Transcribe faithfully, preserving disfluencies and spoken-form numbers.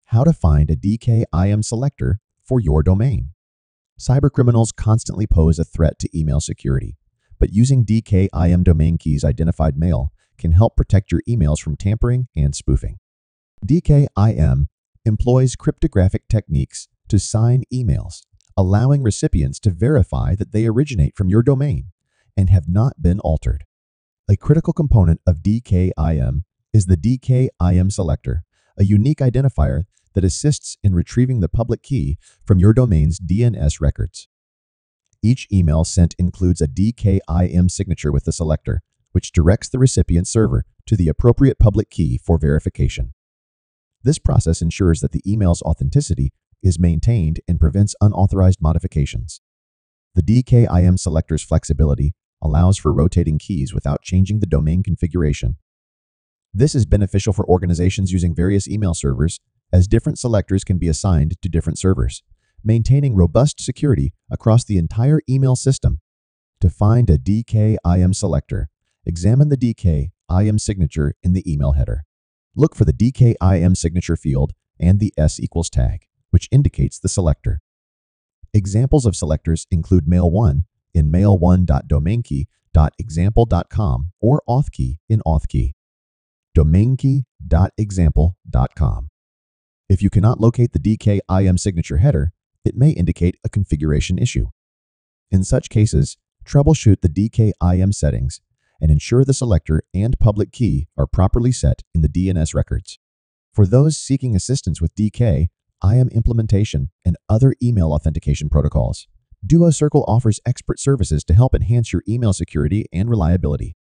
How to find a D K I M selector for your domain. Cybercriminals constantly pose a threat to email security, but using D K I M domain keys identified mail can help protect your emails from tampering and spoofing. D K I M employs cryptographic techniques to sign emails, allowing recipients to verify that they originate from your domain and have not been altered. A critical component of D K I M is the D K I M selector, a unique identifier that assists in retrieving the public key from your domain's D N S records. Each email sent includes a D K I M signature with the selector, which directs the recipient server to the appropriate public key for verification. This process ensures that the email's authenticity is maintained and prevents unauthorized modifications. The D K I M selector's flexibility allows for rotating keys without changing the domain configuration. This is beneficial for organizations using various email servers, as different selectors can be assigned to different servers, maintaining robust security across the entire email system. To find a D K I M selector, examine the D K I M signature in the email header. Look for the D K I M signature field and the S equals tag, which indicates the selector. Examples of selectors include mail one in mail one dot domainkey dot example dot com or authkey in authkey. domainkey dot example dot com. If you cannot locate the D K I M signature header, it may indicate a configuration issue. In such cases, troubleshoot the D K I M settings and ensure the selector and public key are properly set in the D N S records. For those seeking assistance with D K I M implementation and other email authentication protocols, DuoCircle offers expert services to help enhance your email security and reliability.